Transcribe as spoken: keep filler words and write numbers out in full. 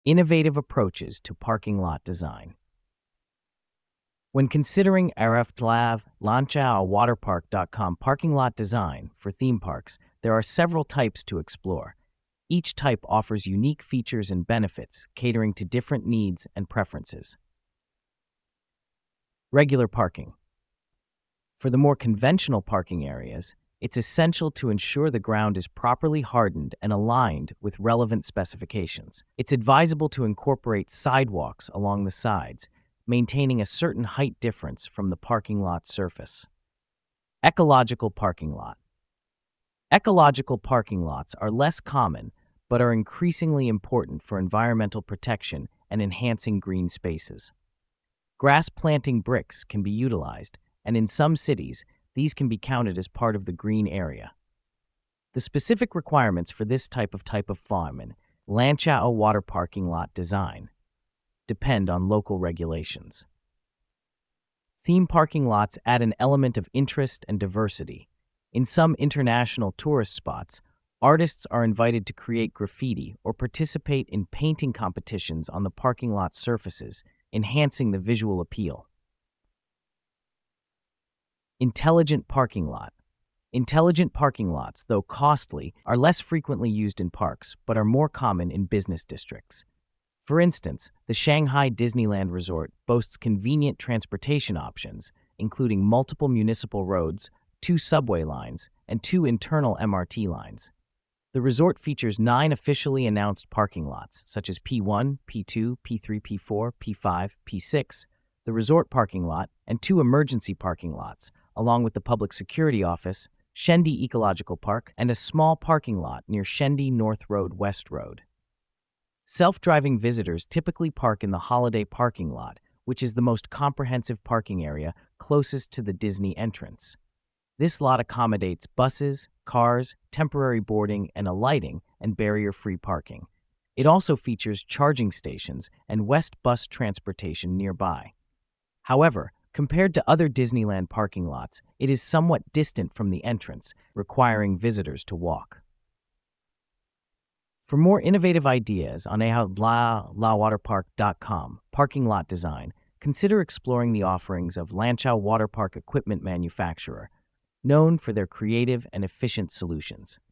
Innovative approaches to parking lot design. When considering Arftlav Lanchao Waterpark dot com parking lot design for theme parks, there are several types to explore. Each type offers unique features and benefits, catering to different needs and preferences. Regular parking. For the more conventional parking areas, it's essential to ensure the ground is properly hardened and aligned with relevant specifications. It's advisable to incorporate sidewalks along the sides, maintaining a certain height difference from the parking lot surface. Ecological parking lot. Ecological parking lots are less common, but are increasingly important for environmental protection and enhancing green spaces. Grass planting bricks can be utilized, and in some cities, these can be counted as part of the green area. The specific requirements for this type of type of farm and Lanchao water parking lot design depend on local regulations. Theme parking lots add an element of interest and diversity. In some international tourist spots, artists are invited to create graffiti or participate in painting competitions on the parking lot surfaces, enhancing the visual appeal. Intelligent parking lot. Intelligent parking lots, though costly, are less frequently used in parks, but are more common in business districts. For instance, the Shanghai Disneyland Resort boasts convenient transportation options, including multiple municipal roads, two subway lines, and two internal M R T lines. The resort features nine officially announced parking lots, such as P one, P two, P three, P four, P five, P six, the resort parking lot, and two emergency parking lots, along with the Public Security Office, Shendi Ecological Park, and a small parking lot near Shendi North Road West Road. Self-driving visitors typically park in the holiday parking lot, which is the most comprehensive parking area closest to the Disney entrance. This lot accommodates buses, cars, temporary boarding, and alighting and barrier-free parking. It also features charging stations and West bus transportation nearby. However, compared to other Disneyland parking lots, it is somewhat distant from the entrance, requiring visitors to walk. For more innovative ideas on Arftlav Waterpark dot com parking lot design, consider exploring the offerings of Lanchao Water Park Equipment Manufacturer, known for their creative and efficient solutions.